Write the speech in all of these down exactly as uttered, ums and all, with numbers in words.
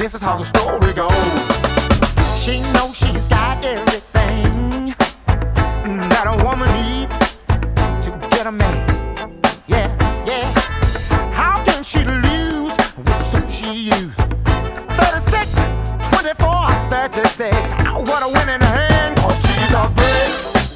this is how the story goes. She knows she's got everything that a woman needs to get a man. Yeah, yeah. How can she lose with the suit she used? thirty-six, twenty-four, thirty-six. What a winning hand, 'cause she's a brick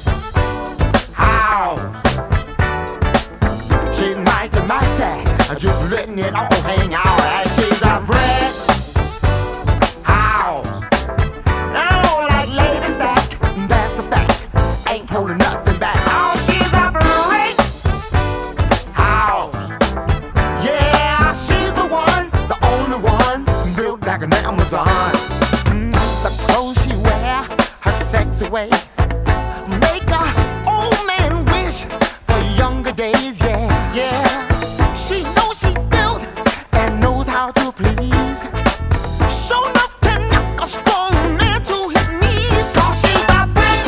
house. She's mighty, mighty, just letting it all hang out. And she's a brick house. Oh, like Lady Stack, that's a fact. Ain't holding nothing back. Oh, she's a brick house. Yeah, she's the one, the only one, built like an Amazon. Mm, the clothes she wear, her sexy ways, make a old man wish for younger days. Yeah, yeah. She knows she's built and knows how to please. Show enough to knock a strong man to his knees. 'Cause she's a brick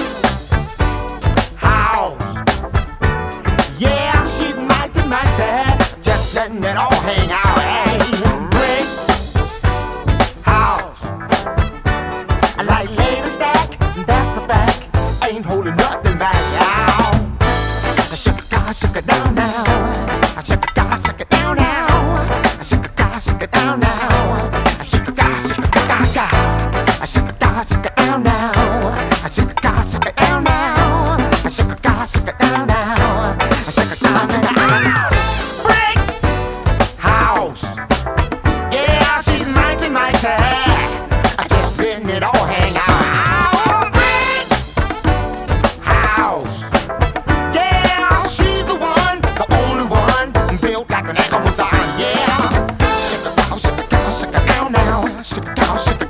house. Yeah, she's mighty, mighty, just letting it all hang out. Hey, brick house. Like Lady Stack, that's a fact. Ain't holding nothing back. Now, shake it, God, shake it down now. Shake it, God, shake it down now. Shake it, God, shake it down now. Shake it, God, shake it, God, God. Shake it, God, shake it down now. Shake it, God, shake it down now. Shake it, God, shake it down now. Shake it, God, shake it down. Brick house. Yeah, she's mighty, mighty, just letting it all hang out. Brick house. Yeah, she's the one, the only one, built like an Amazon. Yeah, shake it down, shake it down, shake it down now. Shake it down, shake it